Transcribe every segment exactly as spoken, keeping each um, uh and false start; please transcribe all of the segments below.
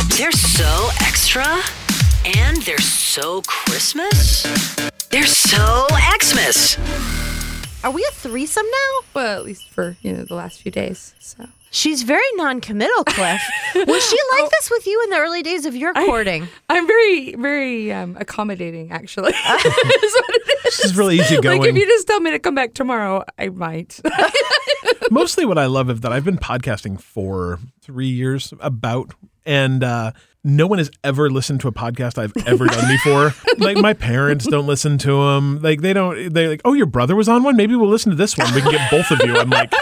They're so extra, and they're so Christmas. They're so Xmas. Are we a threesome now? Well, at least for, you know, the last few days. So She's very non-committal, Cliff. Was she like Oh. this with you in the early days of your courting? I, I'm very, very um, accommodating, actually. Is what it is. This is really easy going. Like, if you just tell me to come back tomorrow, I might. Mostly what I love is that I've been podcasting for three years about, and uh, no one has ever listened to a podcast I've ever done before. Like, my parents don't listen to them. Like, they don't, they're like, oh, your brother was on one? Maybe we'll listen to this one. We can get both of you. I'm like,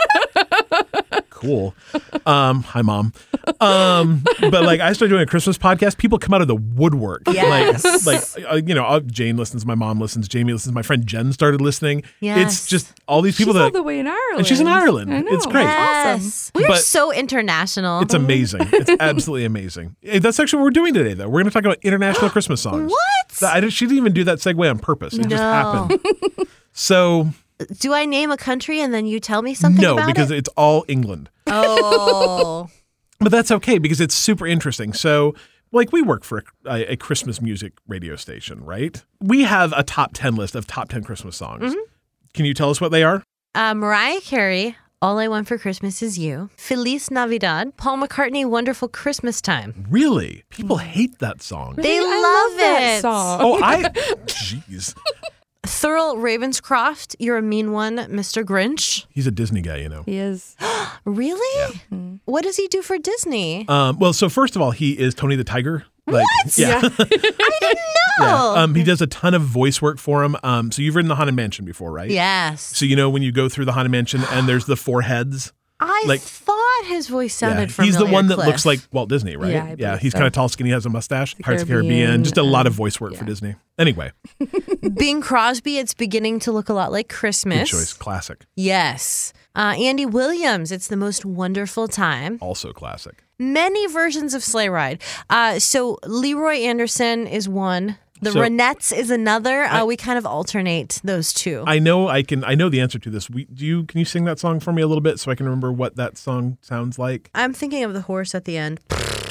cool. Um, hi, Mom. Um, but like, I started doing a Christmas podcast. People come out of the woodwork. Yes. Like, like uh, you know, uh, Jane listens, my mom listens, Jamie listens, my friend Jen started listening. Yes. It's just all these people She's that all the way in Ireland. and she's in Ireland. I know. It's great. Yes. We're But- so international. It's amazing. It's absolutely amazing. Hey, that's actually what we're doing today, though. We're going to talk about international Christmas songs. What? That- I didn't, she didn't even do that segue on purpose. It just No. happened. So, Do I name a country and then you tell me something no, about because it? it's all England. Oh. But that's okay because it's super interesting. So, like, we work for a, a Christmas music radio station, right? We have a top ten list of top ten Christmas songs. Mm-hmm. Can you tell us what they are? Uh, Mariah Carey, All I Want for Christmas Is You. Feliz Navidad. Paul McCartney, Wonderful Christmas Time. Really? People hate that song. They I love, love that it. song. Oh, I. Jeez. Thurl Ravenscroft, You're a Mean One, Mister Grinch. He's a Disney guy, you know. He is. Really? What does he do for Disney? Um, well, so first of all, he is Tony the Tiger. Like, What? Yeah. I didn't know. Yeah. Um, he does a ton of voice work for him. Um, so you've ridden the Haunted Mansion before, right? Yes. So you know when you go through the Haunted Mansion and there's the four heads. I like- thought his voice sounded Yeah. familiar. He's the one that Cliff. looks like Walt Disney, right? Yeah, I believe he's so. kind of tall, skinny, has a mustache. The Pirates of the Caribbean. Caribbean, Just a lot of um, voice work for yeah. Disney. Anyway, Bing Crosby, It's Beginning to Look a Lot Like good Christmas. choice. Classic. Yes. Uh, Andy Williams, It's the Most Wonderful Time. Also classic. Many versions of Sleigh Ride. Uh, so Leroy Anderson is one. The So- Ronettes is another. I- Uh, we kind of alternate those two. I know I can. I know the answer to this. We, do you? Can you sing that song for me a little bit so I can remember what that song sounds like? I'm thinking of the horse at the end.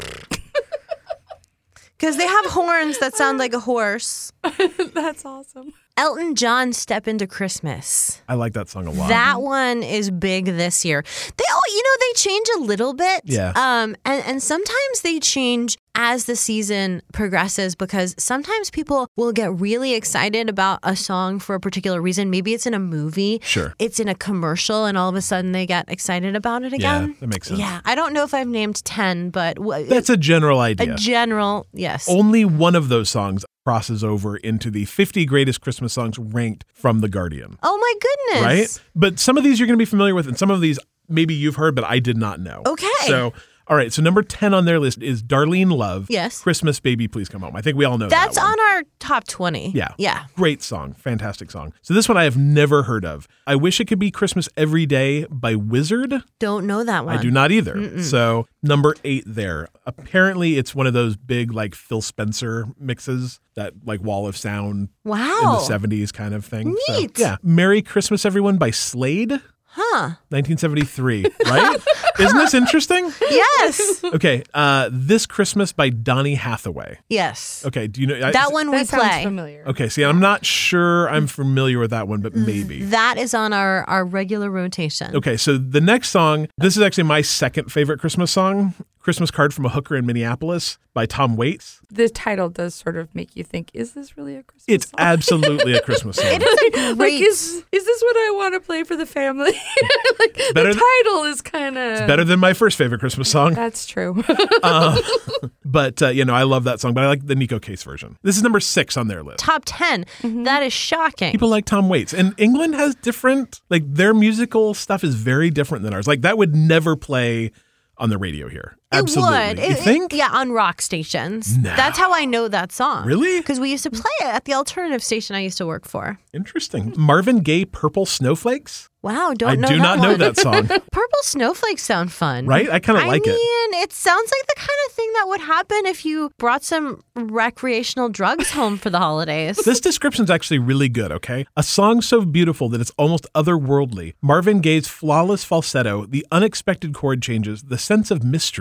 Because they have horns that sound like a horse. That's awesome. Elton John, Step Into Christmas. I like that song a lot. That one is big this year. They all, you know, they change a little bit. Yeah. Um, and, and sometimes they change as the season progresses because sometimes people will get really excited about a song for a particular reason. Maybe it's in a movie. Sure. It's in a commercial and all of a sudden they get excited about it again. Yeah, that makes sense. Yeah. I don't know if I've named ten, but w- That's a general a idea. general, yes. Only one of those songs crosses over into the fifty greatest Christmas songs ranked from The Guardian. Oh my goodness. Right? But some of these you're going to be familiar with, and some of these maybe you've heard, but I did not know. Okay. So, all right. So number ten on their list is Darlene Love. Yes. Christmas Baby, Please Come Home. I think we all know That's that one. on our top twenty. Yeah. Yeah. Great song. Fantastic song. So this one I have never heard of. I Wish It Could Be Christmas Every Day by Wizard. Don't know that one. I do not either. So number eight there. Apparently it's one of those big like Phil Spencer mixes, that like Wall of Sound Wow. in the seventies kind of thing. So, Neat. yeah. Merry Christmas Everyone by Slade. Huh. nineteen seventy-three, right? Isn't this interesting? Yes. Okay, uh, This Christmas by Donny Hathaway. Yes. Okay, do you know I- That one we That sounds play. familiar. Okay, see, I'm not sure I'm familiar with that one, but maybe. That is on our, our regular rotation. Okay, so the next song, this is actually my second favorite Christmas song, Christmas Card from a Hooker in Minneapolis by Tom Waits. The title does sort of make you think, is this really a Christmas It's song? absolutely a Christmas song. It is a Like, great. is, is this what I want to play for the family? Like, better the th- title is kind of... Better than my first favorite Christmas song. That's true. Uh, but, uh, you know, I love that song, but I like the Nico Case version. This is number six on their list. Top ten. That is shocking. People like Tom Waits. And England has different, like their musical stuff is very different than ours. Like that would never play on the radio here. Absolutely. It would. You It- it- think? yeah, on rock stations. No. That's how I know that song. Really? Because we used to play it at the alternative station I used to work for. Interesting. Marvin Gaye, Purple Snowflakes? Wow, don't I know do that not know one. that song. Purple snowflakes sound fun. Right? I kind of like I it. mean, it sounds like the kind of thing that would happen if you brought some recreational drugs home for the holidays. This description's actually really good, okay? A song so beautiful that it's almost otherworldly. Marvin Gaye's flawless falsetto, the unexpected chord changes, the sense of mystery.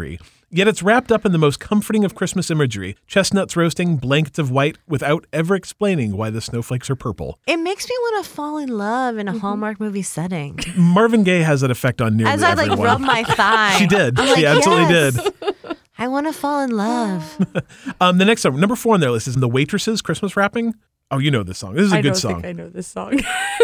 Yet it's wrapped up in the most comforting of Christmas imagery, chestnuts roasting, blankets of white, without ever explaining why the snowflakes are purple. It makes me want to fall in love in a Hallmark movie setting. Marvin Gaye has that effect on nearly As I like everyone. rub my thigh. She did. I'm She like, absolutely yes. did. I want to fall in love. Um, the next song, number four on their list, is The Waitresses, Christmas Wrapping. Oh, you know this song. This is a I good don't song. think I know this song.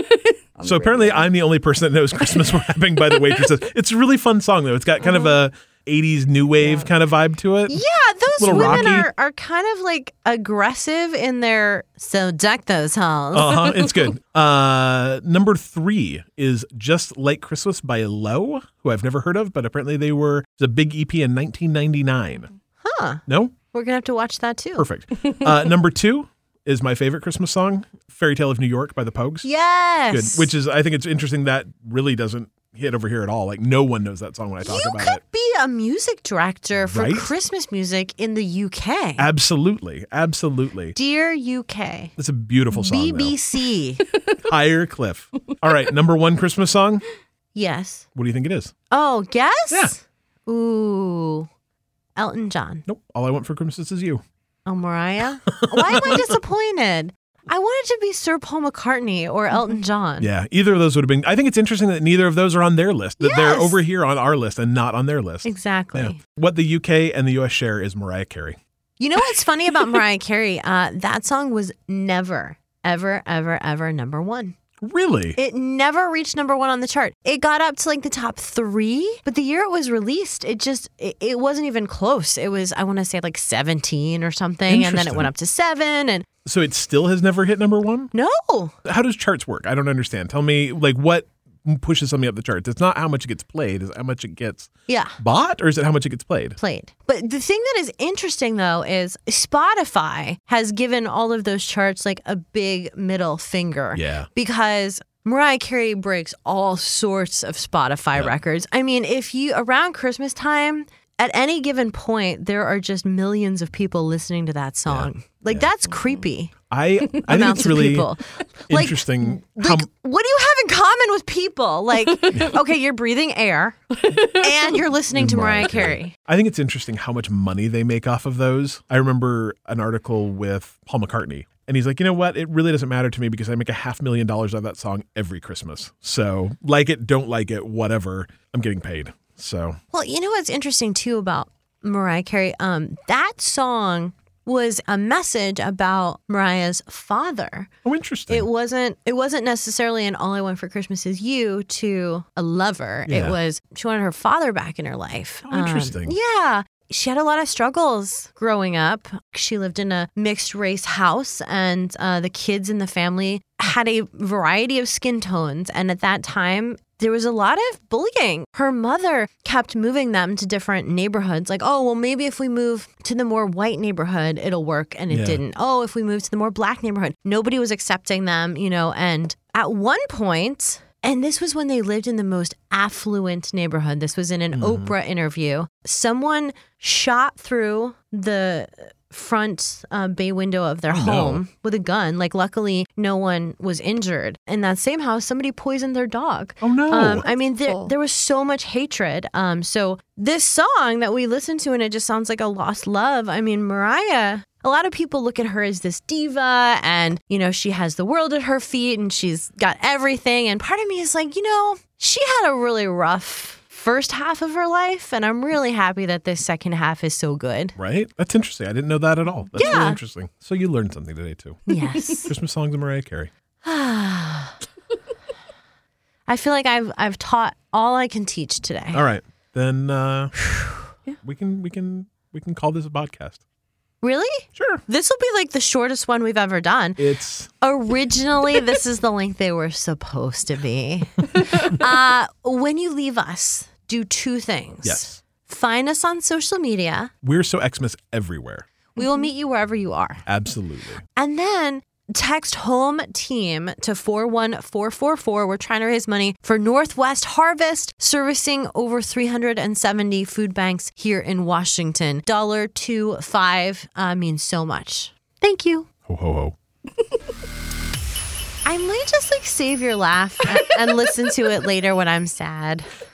On So the apparently radio. I'm the only person that knows Christmas Wrapping by The Waitresses. It's a really fun song, though. It's got kind of a eighties new wave kind of vibe to it. Yeah, those Little women rocky. are, are kind of like aggressive in their so deck those halls. Uh-huh, it's good. Uh, number three is Just Like Christmas by Low, who I've never heard of, but apparently they were the big E P in nineteen ninety-nine. Huh. No? We're going to have to watch that too. Perfect. Uh, number two is my favorite Christmas song, Fairy Tale of New York by the Pogues. Yes. Good. Which is, I think it's interesting that really doesn't hit over here at all. Like, no one knows that song when I talk you about could it. be a music director for Right? Christmas music in the U K. Absolutely. Absolutely. Dear U K. It's a beautiful song, B B C. though. Higher Cliff. All right, number one Christmas song. Yes. What do you think it is? Oh, guess? Yeah. Ooh. Elton John. Nope. All I Want for Christmas Is You. Oh, Mariah? Why am I disappointed? I wanted to be Sir Paul McCartney or Elton John. Yeah, either of those would have been. I think it's interesting that neither of those are on their list. That they're Yes. over here on our list and not on their list. Exactly. Yeah. What the U K and the U S share is Mariah Carey. You know what's funny about Mariah Carey? Uh, that song was never, ever, ever, ever number one. Really? It never reached number one on the chart. It got up to like the top three, but the year it was released, it just, it, it wasn't even close. It was, I want to say like seventeen or something. And then it went up to seven and So it still has never hit number one? no. How does charts work? I don't understand. Tell me, like, what pushes something up the charts? It's not how much it gets played, it's how much it gets Yeah. bought, or is it how much it gets played? Played. But the thing that is interesting though is Spotify has given all of those charts like a big middle finger. Yeah. Because Mariah Carey breaks all sorts of Spotify records. I mean, if you around Christmas time, at any given point, there are just millions of people listening to that song. Like that's creepy. I, I think Amounts it's of really people. Like, interesting how Like, what do you have in common with people? Like, okay, you're breathing air and you're listening to Mariah Carey. I think it's interesting how much money they make off of those. I remember an article with Paul McCartney, and he's like, you know what? It really doesn't matter to me because I make a half million dollars on that song every Christmas. So like it, don't like it, whatever, I'm getting paid. So Well, you know what's interesting too about Mariah Carey? Um, that song was a message about Mariah's father. oh, interesting. It wasn't it wasn't necessarily an all I want for Christmas is you to a lover. Yeah. It was she wanted her father back in her life. Oh, interesting. Um, yeah. She had a lot of struggles growing up. She lived in a mixed race house, and uh, the kids in the family had a variety of skin tones. And at that time, there was a lot of bullying. Her mother kept moving them to different neighborhoods. Like, oh, well, maybe if we move to the more white neighborhood, it'll work. And it Yeah. didn't. Oh, if we move to the more black neighborhood, nobody was accepting them, you know. And at one point, and this was when they lived in the most affluent neighborhood. This was in an Mm-hmm. Oprah interview. Someone shot through the front uh, bay window of their Oh, no. home with a gun. Like, luckily, no one was injured. In that same house, somebody poisoned their dog. Oh, no. Um, I mean, there, awful. there was so much hatred. Um, so this song that we listen to, and it just sounds like a lost love. I mean, Mariah, a lot of people look at her as this diva and, you know, she has the world at her feet and she's got everything. And part of me is like, you know, she had a really rough first half of her life. And I'm really happy that this second half is so good. Right? That's interesting. I didn't know that at all. That's Yeah. really interesting. So you learned something today, too. Yes. Christmas songs of Mariah Carey. I feel like I've I've taught all I can teach today. All right. Then uh, we can we can we can call this a podcast. Really? Sure. This will be like the shortest one we've ever done. It's Originally, this is the length they were supposed to be. Uh, when you leave us, do two things. yes. Find us on social media. We're so Xmas everywhere. We will meet you wherever you are. Absolutely. And then text home team to four one four four four. We're trying to raise money for Northwest Harvest, servicing over three hundred seventy food banks here in Washington. Dollar two five uh, means so much. Thank you. Ho ho ho. I might just like save your laugh and, and listen to it later when I'm sad.